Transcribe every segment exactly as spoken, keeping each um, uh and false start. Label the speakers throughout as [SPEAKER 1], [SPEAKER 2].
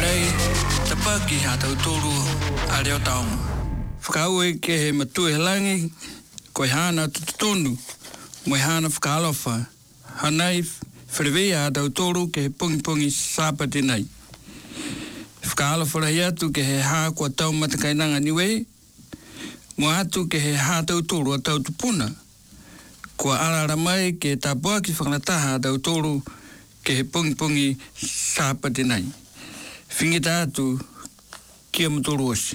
[SPEAKER 1] ai te paki ha tau tōru a reo taonga. Whakau e ke he matue langi, koe hana tutonu, moe hana whakalofa. Hanai whirewea a tau tōru ke he pungi pungi sāpati nei. Whakalofa rahi atu ke he hā kua tau matakainanga niwei, mo atu ke he hā tau tōru a tau tupuna. Kua arara mai ke tā puaki whakanataha a tau tōru ke he pungi pungi sāpati nei. Whingita atu kia mutoro osi.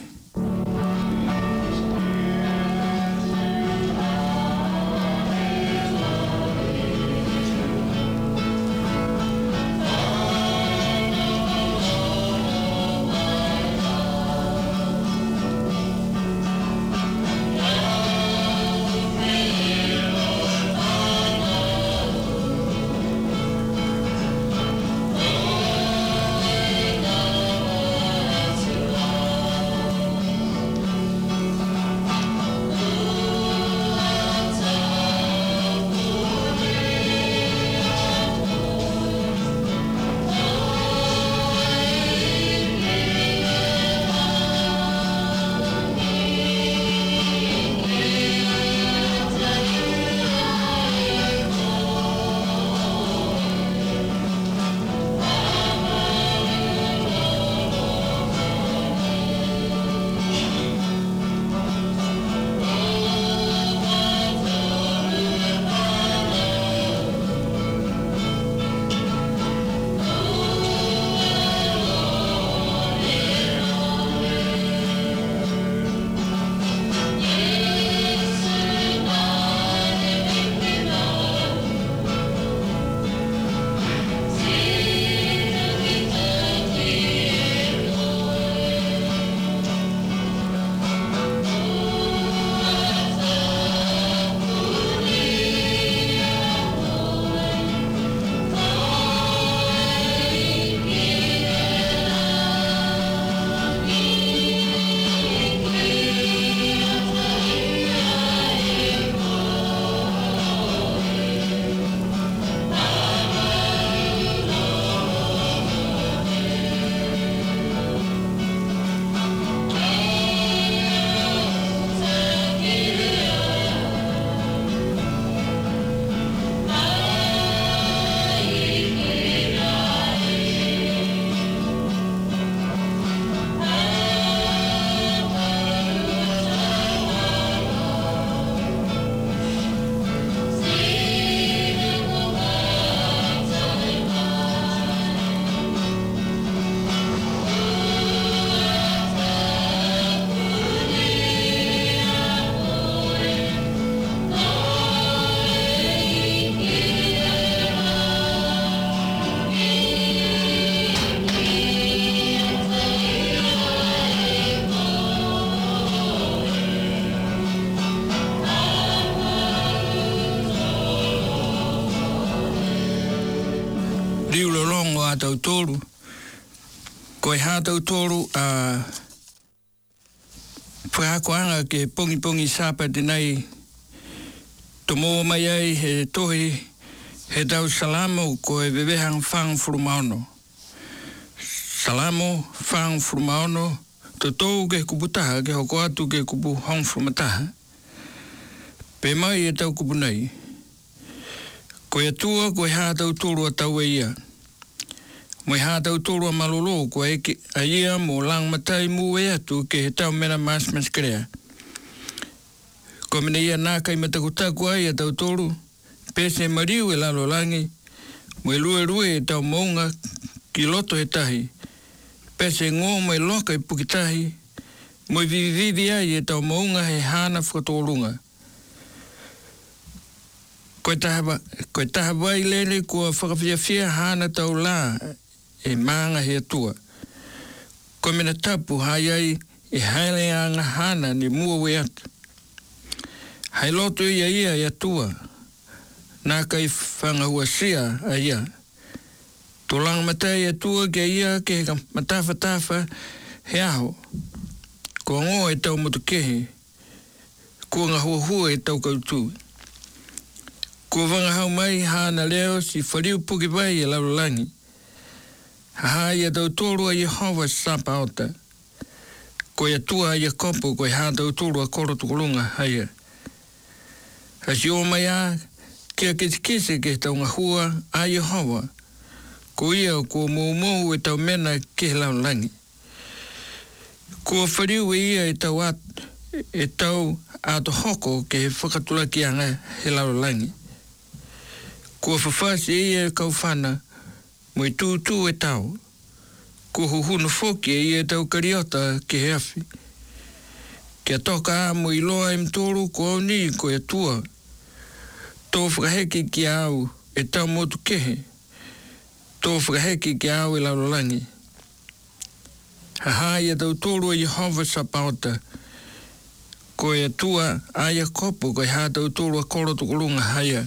[SPEAKER 1] Tau tōru. Koe hā tau tōru a whakakoanga ke pongi pongi sāpati nei to mō mai ai he tohi he tau salamo koe wewehang whang furumaono. Salamo whang furumaono to tōu ke kuputaha ke hoko atu ke kupu hong furumataha. Pe mai e tau kupu nei. Koe atua koe hā tau tōru a tau e ia. Moi hā tau tōru a malolo ko eke a ia mō lang matai mū e atu ke he tau mena mas mas krea. Ko mene ia nā kai matakutaku ai a tau tōru, pese mariu e lalo langi, mo e lue rue e tau maunga ki loto he tahi, pese ngō mo e loka i pukitahi, mo e vivi vivi ai e tau maunga he hāna whakatōrunga. Koe taha, koe taha wai lele kua whakawhiawhia hāna tau lā, e maanga he atua. Ko mena tapu hai ai e haere anga hana ni mua we atu. Hai loto ia ia e atua. Nā kai whangahua sia a ia. Tō langa matai atua ke ia ke he matafa tafa he aho. Ko ngō e tau motukehe. Ko ngā hua hua e tau kautū. Ko wangahau mai hana leo si whariu puki vai e laulangi. Ha ia tau tōru a Yehova sapaota. Ko ia tua ia kopo ko ha tau tōru a koro tukulunga haia. Ha si o mai a kia kisi kisi ke tau ngahua a Yehova. Ko ia ko mou mou e tau mena ke lau langi. Ko whariu e ia e tau at, e tau ato hoko ke whakatula ki anga he lau langi. Ko whawhasi e ia kau whana mo i tūtū e tau. Ko huhunu whoki e ia tau kariota ke he awhi. Kia toka a mo i loa im tōru ko au ni ko e tua. Tō whakaheki ki au e tau motu kehe. Tō whakaheki ki au e laulangi. Haha ia tau tōru a Yehova sapaota. Ko e tua a ia kopo ko e ha tau tōru a koro tukulunga haia.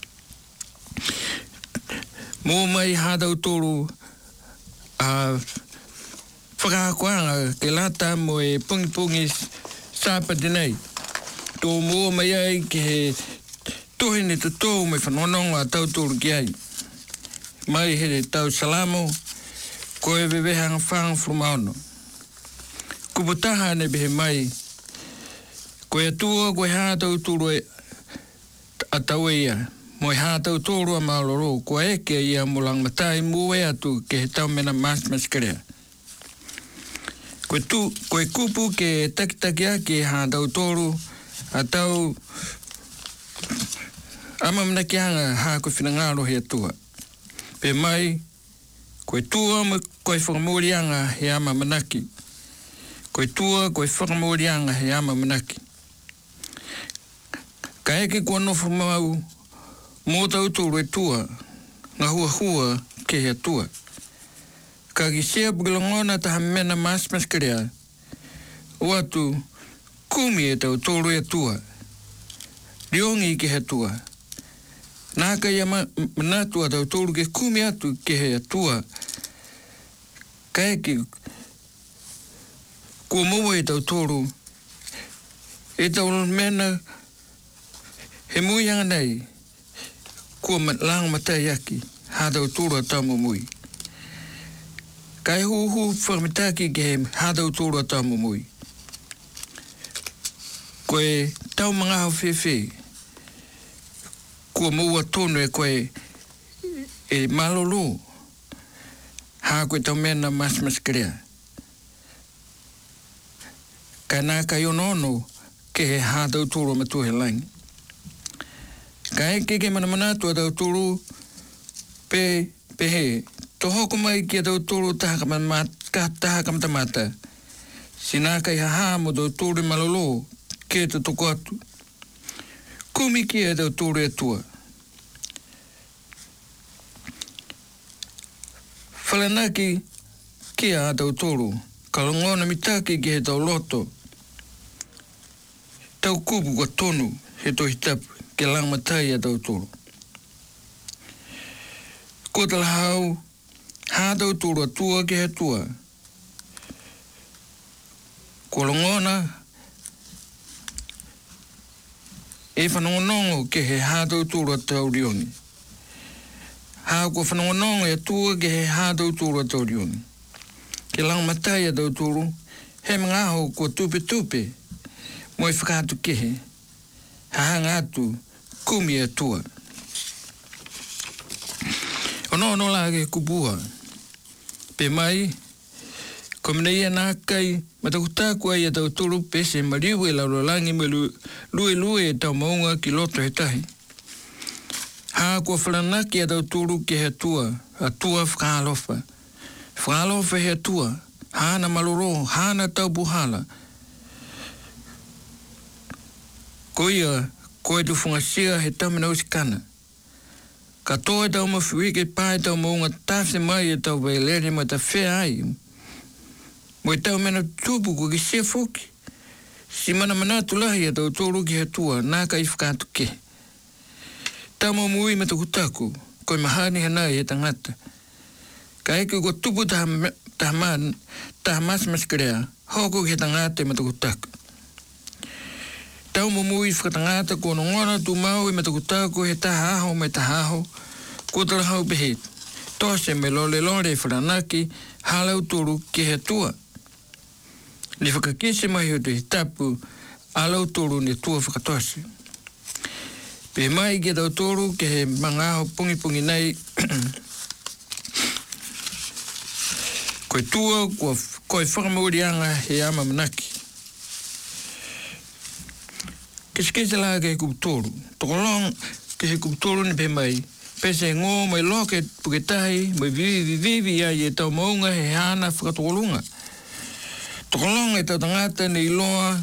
[SPEAKER 1] Mō mai ha tau tōru a whakakoanga ke lata mo e pungi pungi sāpati nei. Tō mō mai ai ke he tohine te tō mai whanononga a tau tōru ki ai. Mai he tau salamo, ko e wewehanga whanga frumaono. Kuputaha ne behe mai, ko e tua ko e hā tau tōru a tau e ia. Mo e hā tau tōru a maoloro, ko e ke ia mo lang matai mo e atu ke he tau mena mas maskarea. Ko e, tu, ko e kupu ke takitaki a ke hā tau tōru a tau ama mana ki hanga hā ko whinangaro he atua. Pe mai, ko e tua mo ko e whakamorianga he ama manaki. Ko e tua ko e whakamorianga he ama manaki. Ka eke kua nofu mau, mō tau tōru e tua, ngā hua hua ke he atua. Ka ki sea pukilongona taha mena mas maskarea, o atu kumi e tau tōru e tua. Riongi ke he atua. Nāka ia manatua tau tōru ke kumi atu ke he atua. Ka eke kua mua e tau tōru, e tau mena he muianga nei, kua lang matai aki, hā tau tōru a tau mumui. Kai huhu whakamitaki ke he hā tau tōru a tau mumui. Koe tau mga hau whewhe, kua mua tonu e koe e malolo, hā koe tau mena mas maskarea. Kai nā kai onono ke he hā tau tōru a matuhe langi. Ka eke ke mana manatu a tau tōru pe, pe he, to hoko mai ki a tau tōru taha kamatamata. Si nā kai haha mo tau tōru malolo ke te toko atu. Kumi ki a tau tōru e tua. Whalanaki ki a tau tōru, ka longona mitaki ki he tau loto. Tau kupu ka tonu he tohi tapu. Ke lang matai a tau tōru. Ko tala hau, hā tau tōru a tua ke he tua. Ko longona, e whanongonongo ke he hā tau tōru a tau riongi. Hā ko whanongonongo e tua ke he hā tau tōru a tau riongi. Ke lang matai a tau tōru, he mga aho ko tupe tupe, mo e whakatu kehe, hahanga atu, kumi e tua. Ono no la ke kupua. Pe mai, ko mina ia nā kai, matakutāku ai e tau tōru pese mariu e laurolangi me lue lue e tau maunga ki loto he tahi. Hā kua wharanaki e tau tōru ke he tua, a tua whakalofa. Whakalofa he tua, hāna maloro, hāna tau puhala. Ko ia, ko e tu whangasia he tamina usikana. Ka tō e tau mawhiwike pāe tau maunga tāwhi mai e tau waileri ma ta whea ai. Mo e tau mena tūpu ko ki se whoki. Si mana manatu lahi e tau tōru ki he tua, nā ka i whakātu ke. Tau mamui me taku taku, ko i mahani hanai e tangata. Ka eke ko tupu taha, taha, man, taha mas maskarea, hoko ki he tangata e me taku taku. Tau mamui whakatangata ko nongona tu mau i me taku taku he taha aho me taha aho, ko tala hau pehe. tose me lole lore whanaki, halau tūru ke he tua. Ni whakakise mai o te tapu, alau tūru ne tua whakatose. Pe mai ke tau tūru ke he mangaho pungi pungi nei, koe tua, koe whakamaurianga he ama manaki. Kiskese la ke he kuputoro. Tokolong ke he kuputoro ni pe mai. Pese ngō mai loke puketahi, mai vivi vivi ai e tau maunga he hana whakatokolunga. Tokolong e tau tangata ni iloa,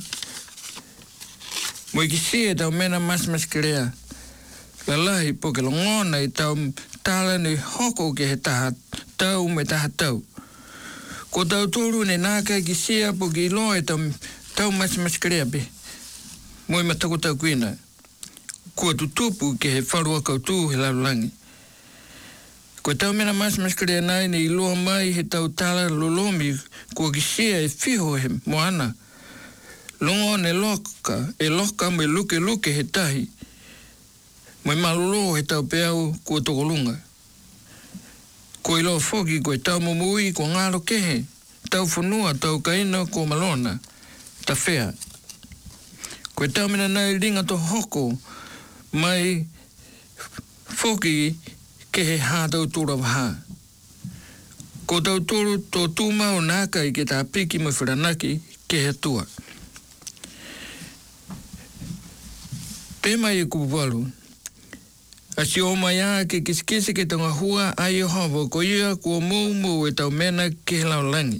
[SPEAKER 1] mai kisi e tau mena mas mas kerea. Lalahi po ke longona e tau tala ni hoko ke he taha tau me taha tau. Ko tau tōru ne nāka kisi a po ke iloa e tau, tau mas mas kerea pe. Moi matako tau kuina. Kua tutupu ke he wharua kautū he larulangi. Ko tau mena mas mas karea nai ne iloa mai he tau tala lolomi kua kisia e whiho he moana. Longo ne loka, e loka me luke luke he tahi. Mai malolo he tau peau kua tokolunga. Ko iloa foki ko e tau momui ko ngaro kehe. Tau whanua, tau kaina ko malona. Ta whea. Ko e tau mena nai ringa to hoko mai foki ke he hātau tūra waha. Ko tau tūru tō tūmau nāka i ke tā piki mai wharanaki ke he tua. Pe mai e kupuwalu. A si o mai a ke kisikese ke tanga hua ai o hawa ko ia kua mou mou e tau mena ke he laulangi.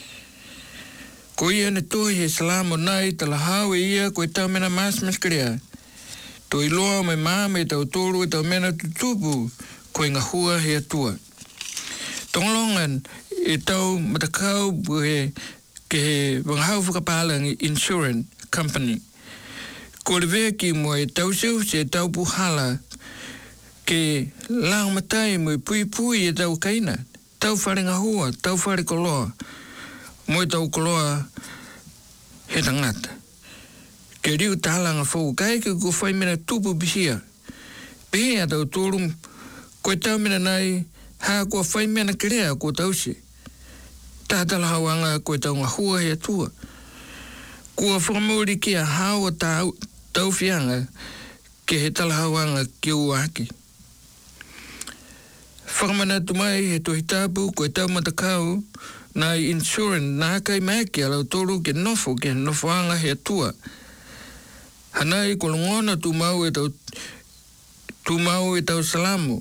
[SPEAKER 1] Ko ia ne tohi he salamo nai tala hau e ia ko e tau mena mas mas karea. To iloa mai māme tau tōru e tau mena tutupu ko e ngahua he atua. Tonglongan e tau matakau he ke he wangahau whakapalangi insurance company. Ko le veki mo e tau siu se tau puhala ke lang matai mo e pui pui e tau kaina. Tau whare ngahua, tau whare koloa. Mo e tau koloa he tangata. Ke riu tālanga whau kai ke ko whai mena tupu bisia. Pehea tau tōrum, koe tau mena nai, hā kua whai mena kerea ko tau se. Tātala hawanga koe tau ngahua he atua. Kua whakamouri ki a hawa tau, tau whianga, ke he tala hawanga ki uaki. Whakamana tumai he tohi tāpu koe tau matakau, nai insurance nā kai maiki alau tōru ke nofo ke nofoanga he atua. Hanai ko longona tu mau e tau tu mau e tau salamo.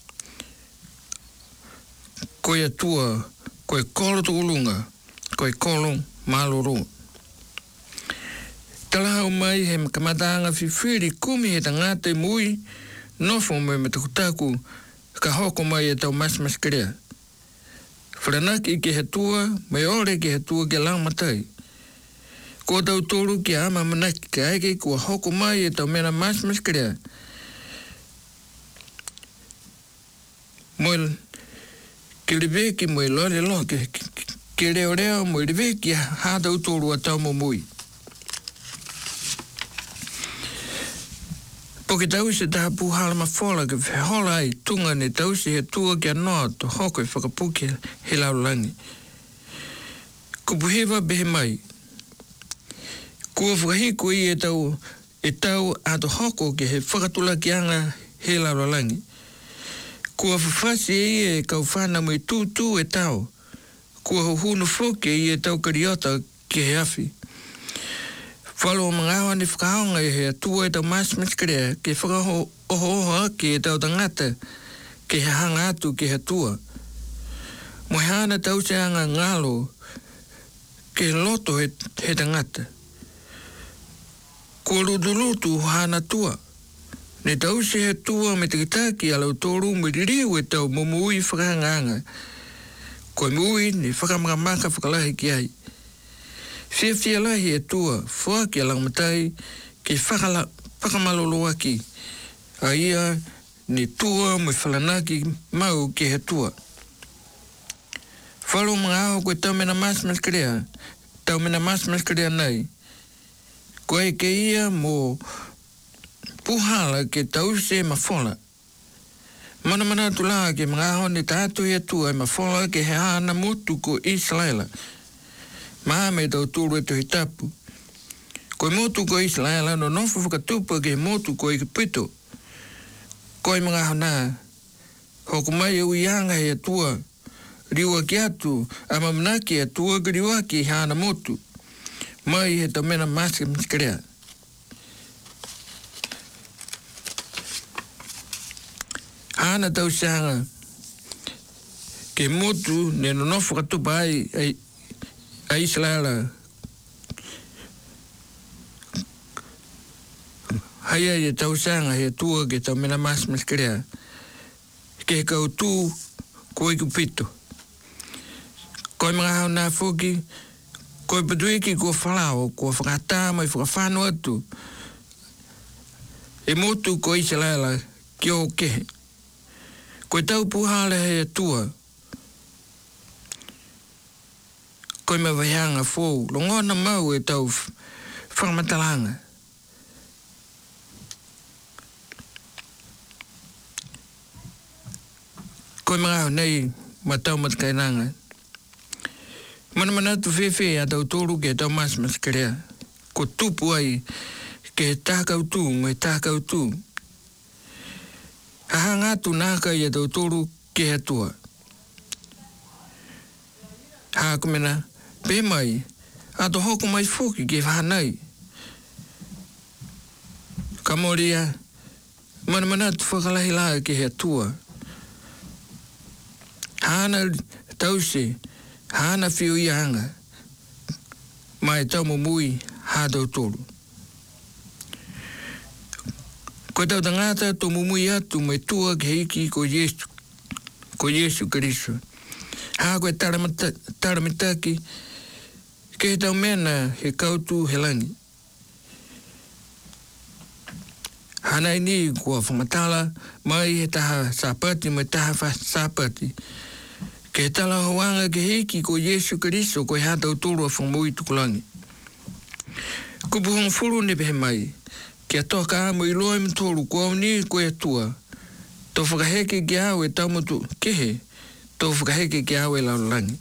[SPEAKER 1] Ko ia tua, ko e kolo tukulunga, ko e kolo maloro. Talahau mai he kamatanga whiwhiri kumi he tangata mui, nofo me me takutaku, ka hoko mai e tau mas mas kerea. Wharanaki ke he tua, mai ore ke he tua ke lang matai. Ko tau tōru ki ama manaki ke aike kua hoko mai e tau mena mas mas kerea. Moe ke reveki moe lore lo ke, ke reo reo moe reveki ha tau tōru a tau momui. Po ke tau se taha puhala mawhola ke whehola ai tunga ne tau se he tua ki anoa to hoko e whakapuke he laulangi. Kupuhewa behe mai. Kua whakahiku i e tau, e tau ato hoko ke he whakatula ki anga he laulangi. Kua whawhasi e e kau whana mo i tūtū e tau. Kua huhunu whoke i e tau kariota ki he awhi. Whalo o mga awa ni whakahaonga e he atua e tau masmas karea ke whakaho oho oho ake e tau tangata ke he hanga atu ke he atua. Mo he hana tau se anga ngalo ke loto he, he tangata. Kua rudulutu hana tua. Ne tau se he tua me te kitaki alau tōru me ririu e tau momui whakahanganga. Koe mui ni whakamaka whakalahi ki ai. Fia fia lahi e tua, whua ki alang matai, ke whakala, whakamalolo aki. A ia ni tua me whalanaki mau ke he tua. Whalo mga aho koe tau mena masmas karea, tau mena masmas karea nei. Koe ke ia mo puhala ke tau se mawhola. Mana mana tu la ke mga hone tātu e tua e mawhola ke he hana motu ko Israela. Maha me tau tūru e tu he tapu. Koe motu ko Israela no nofu whakatupa ke motu ko i pito. Koe mga hona hoku mai e uianga he atua riwa ki atu a mamnaki e tua ki riwa ki hana motu. Mai he tau mena maske mskarea. Hana tau sanga ke motu ne no nofu katupa ai ai a Israela. Hai ai e tau sanga he tua ke tau mena maske mskarea. Ke kau tū koe kupito. Koe mga hau nā whoki, koe patuiki kua whalao, kua whakatā mai whakawhānu atu. E motu ko Israela ki o kehe. Koe tau puhale hei atua. Koe ma waianga whou, longona mau e tau whakamatalanga. Koe mga hau nei matau matkainanga. Mana mana tu whewhe a tau tōru ke tau mas maskarea. Ko tupu ai ke tākau tū, me tākau tū. Haha ngātu nākai a tau tōru ke atua. Hā kumena, pē mai, a to hoku mai whoki ke whanai. Ka moria, mana mana tu whakalahi laa ke atua. Hāna tause, hāna whiu i anga, mai tau mumui hā tau tōru. Koe tau tangata tō mumui atu mai tua ke hiki ko Yesu, ko Yesu Kariso. Hā koe taramitaki, ke he tau mena he kautu he langi. Hānai ni kua whamatala, mai he taha sāpati, mai taha sāpati. Ke tala hoanga ke hiki ko Yesu Kariso ko hā tau tōru a whamui tukulangi. Kupu hong furu ne pehe mai, ke atoka amo i loa me tōru ko au ni ko e tua. Tō whakaheke ki au e tau motu kehe, tō whakaheke ki au e laulangi.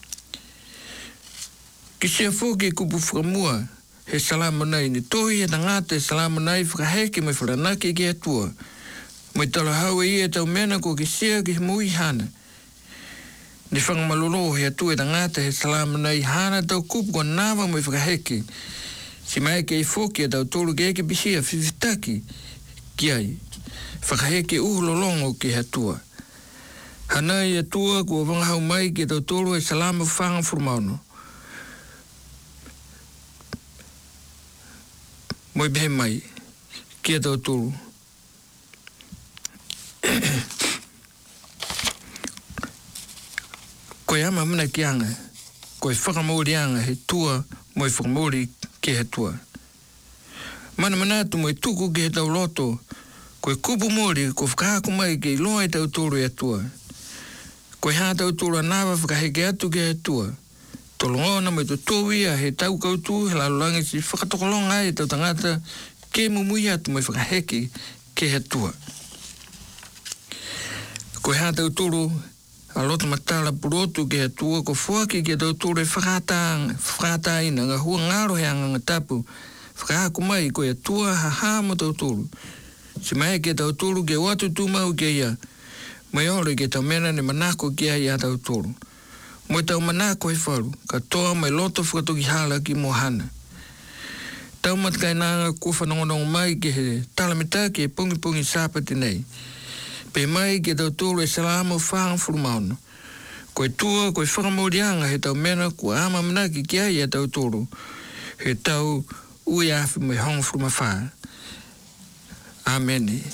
[SPEAKER 1] Ki sea fōke kupu whakamua, he salama nei, ni tohi he tangata e salama nei whakaheke mai wharanake ki e tua. Mai tala hau e ia tau mena ko ki sea ki he mui hana. Ni whangamalolo he atu e tangata he salama nei hana tau kupu ko nawa mai whakaheke. Si mai ke i whoki e tau tōru ke eke bisia whiwhitaki ki ai. Whakaheke uhololongo ki he atua. Hanai e atua kua wangahau mai ki tau tōru e salama whanga furumauno. Moi behe mai ki tau tōru. Koe ama mana ki anga, koe whakamori anga he tua moi whakamori ke he tua. Mana manatu moi tuku ke he tau loto, koe kupu mori ko whakahaku mai ke iloa e tau tōru e tua. Koe hā tau tōru a nāwa whakaheke atu ke he tua. Tolongona mai to tōwia he tau kautu he lalulangi si whakatokolonga e tau tangata ke mumui atu mai whakaheke ke he tua. Koe hā tau tōru a loto matala purotu ke atua ko fuaki ke tau tōre whakata ina ngā hua ngāro he anga ngā tapu whakahaku mai ko atua ha hā mo tau tōru. Si mai ke tau tōru ke watu tūmau ke ia, mai ore ke tau mena ne manako ke ia tau tōru. Moi tau manako he wharu, ka toa mai loto whakatoki hala ki mohana. Tau matkai nanga ko whanongonongo mai ke he talamita ke pungi pungi sāpati nei. Pe mai ke tau tōru e salama whanga furumauna. Koe tua, koe whakamorianga he tau mena kua ama manaki ki ai e tau tōru. He tau ui awhi mai honga furumawha. Amen.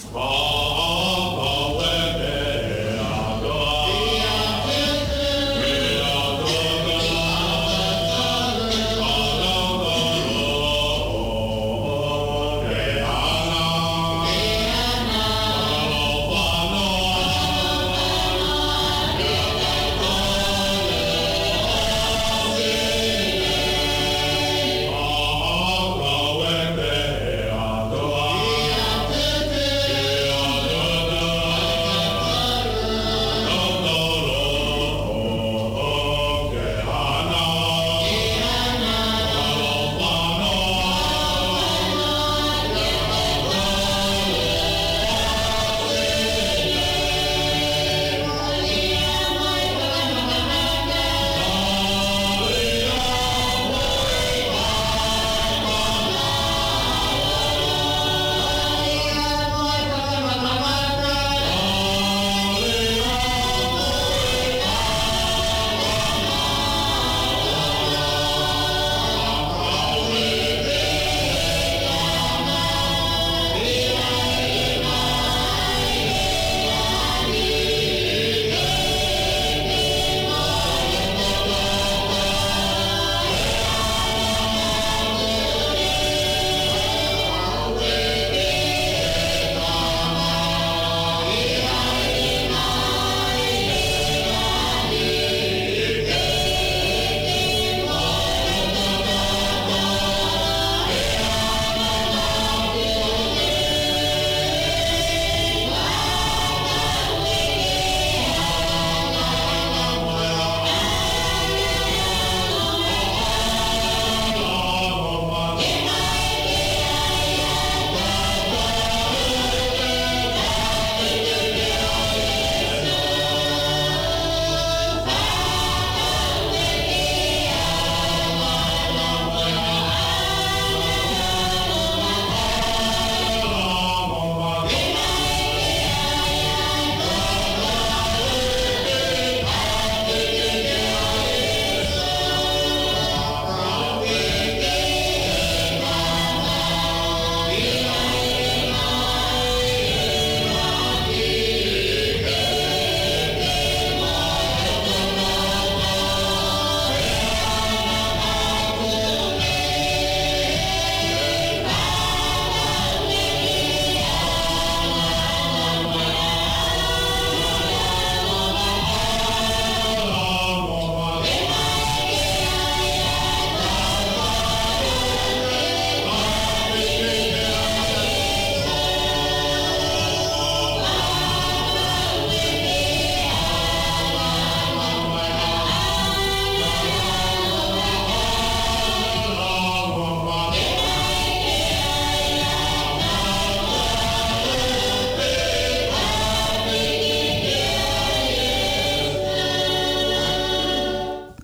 [SPEAKER 2] Adore.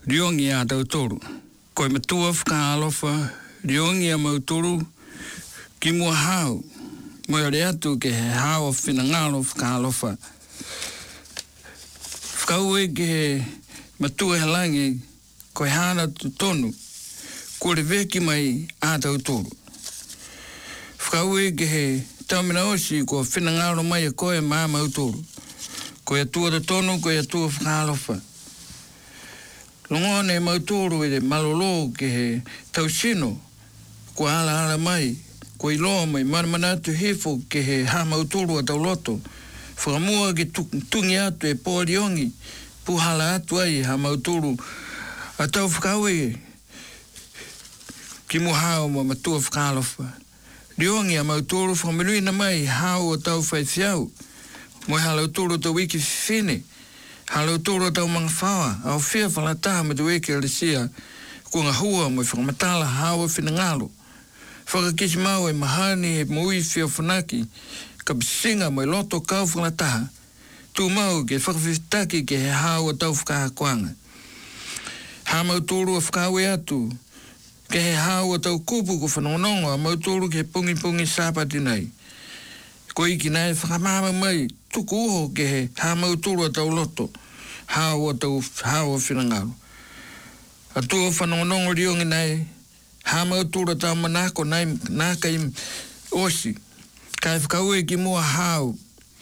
[SPEAKER 1] riongi a tau toru. Koe matua whakaalofa, riongi a mauturu, ki mua hau. Moe ore atu ke he hau o whinangalo whakaalofa. Whakaue ke he matua he langi, koe hana tu tonu, kore veki mai a tau toru. Whakaue ke he taumina osi ko whinangalo mai a koe maa mauturu. Koe atua te tonu, koe atua whakaalofa. Longoane mauturu e de malolo ke he tausino, ko ala ala mai, ko iloa mai, manamanatu hefo ke he ha mauturu a tauloto. Whakamua ke tungi atu e pōriongi, puhala atu ai ha mauturu. A tau whakaue, ki mu hao ma matua whakalofa. Riongi a mauturu whakameruina mai, hao o tau whaithiau. Moe halau tūro tau wiki whine. Halau tūro tau mga whawa. Au whia whalataha me tu weke alisia. Ko ngā hua moe whakamatala hawa whina ngalo. Whakakisi mau e mahani e mui whia whanaki. Ka bisinga moe loto kau whalataha. Tū mau ke whakawhitaki ke he hawa tau whakahakoanga. Ha mau tūro a whakawe atu. Ke he hawa tau kupu ko whanonongo a mau tūro ke pungi pungi sāpati nei. Ko iki nei whakamama mai. Tuku uho ke he ha mauturu a tau loto, ha o tau ha o whinangaro. A tua whanongonongo riongi nei, ha mauturu a tau manako nei, naka i osi. Kai whakaue ki mua hao.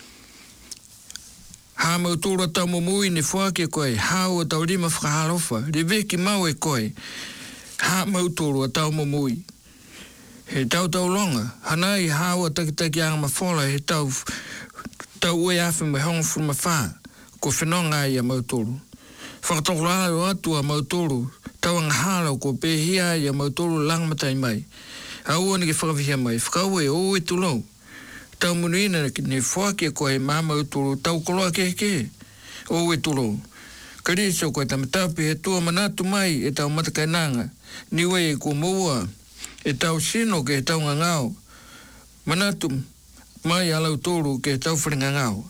[SPEAKER 1] Ha mauturu a tau momui ni whake koe, ha o tau rima whakaharofa, riveki mau e koe, ha mauturu a tau momui. He tau tau longa, hanai ha o takitaki anga mawhola, he tau tau ue awhi mai honga furuma whaa, ko whenonga ai a mautoro. Whakatoko rāro atu a mautoro, tau anga hālau ko pēhia ai a mautoro langmatai mai. Aua ni ke whakawhia mai, whakaue o e tulau. Tau munuina ni whakia koe mā mautoro, tau koloa ke ke, o e tulau. Kariso koe tamatapi he tua manatu mai e tau matakainanga, niwe e ko moua, e tau sino ke e tau ngangao. Manatu mai alau tōru ke tau wharinga ngāo.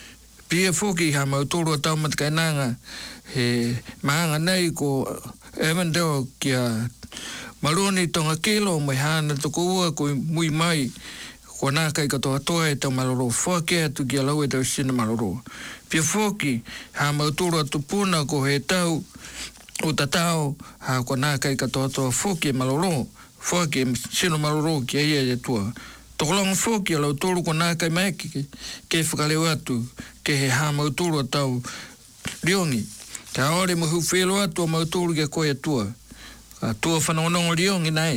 [SPEAKER 1] Pia whoki ha mau tōru a tau matakainanga he maanga nei ko Evandeo kia maroni tonga kelo mai hana toko ua ko mui mai ko nā kai katoa toa e tau maloro. Whake atu ki alau e tau sina maloro. Pia whoki ha mau tōru a tupuna ko he tau o tatao ha ko nā kai katoa toa whoki e maloro. Whake sino maloro ki aia e tua. Tokolanga whoki a lau tōru ko nā kai maiki ke, ke whakaleo atu ke he hā mautoro a tau riongi. Ka aore mahu whelo atu a mautoro ke koe atua. A tua whanongonongo riongi nei.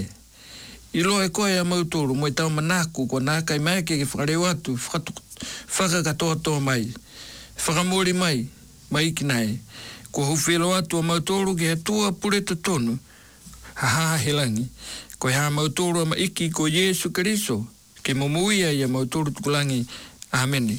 [SPEAKER 1] I loa e koe a mautoro mo i tau manaku ko nā kai maiki ke whakaleo atu whakakatoa toa mai. Whakamori mai, mai ki nei. Ko hu whelo atu a mautoro ke he tua pureta tonu. Ha ha helangi. Ko he hā mautoro a maiki ko Yesu Kariso. Ke momuia ia mautoro tukulangi. Amene.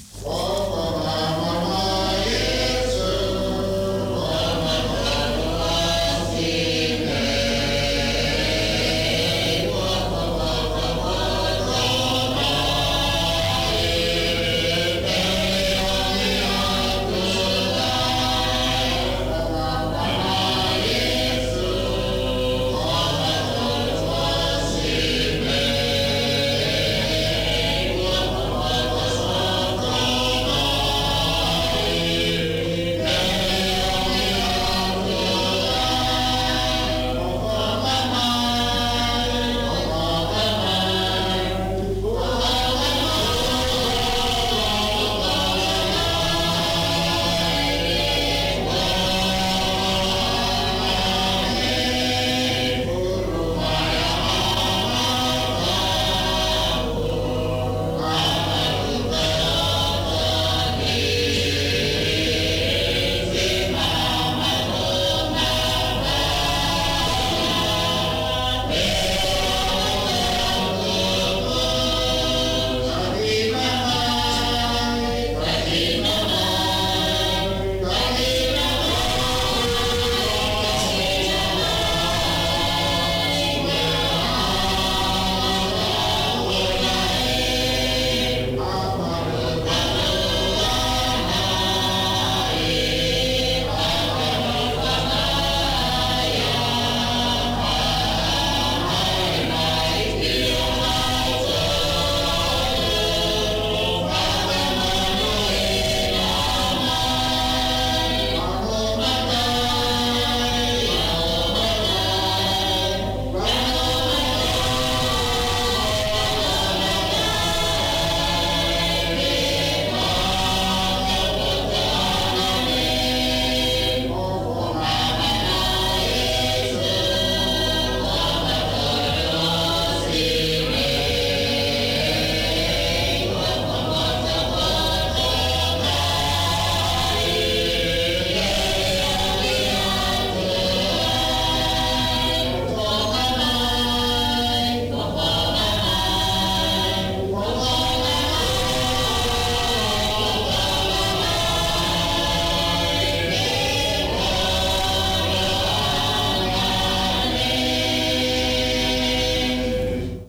[SPEAKER 2] Oh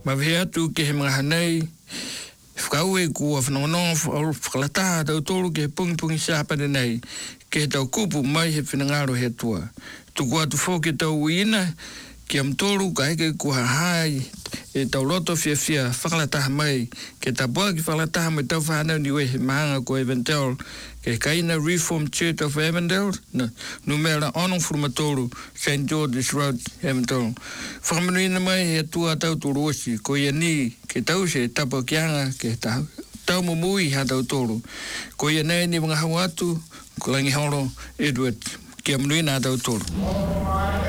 [SPEAKER 1] Ma vea tu ke he mga hanei, whakau e kua whanongononga whakalataha tau tolu ke he pungi pungi sāpare nei, ke he tau kupu mai he whinangaro he tua. Tuku atu whoke tau uina, ki am tolu ka heke kua hai, e tau roto fia fia whakalataha mai, ke ta boa ki whakalataha mai tau whanau niwe he mahanga ko Avondale, ke kaina Reformed Church of Avondale, na numera onong furumatoru, Saint George's Road, Avondale. Whakamanuina mai he tua tau tolu osi, ko ia ni, ke tau se tapa kianga, ke tau, tau mumui ha tau tolu. Ko ia nei ni mga hau atu, ko langi horo Edward, ke amanuina ha tau tolu.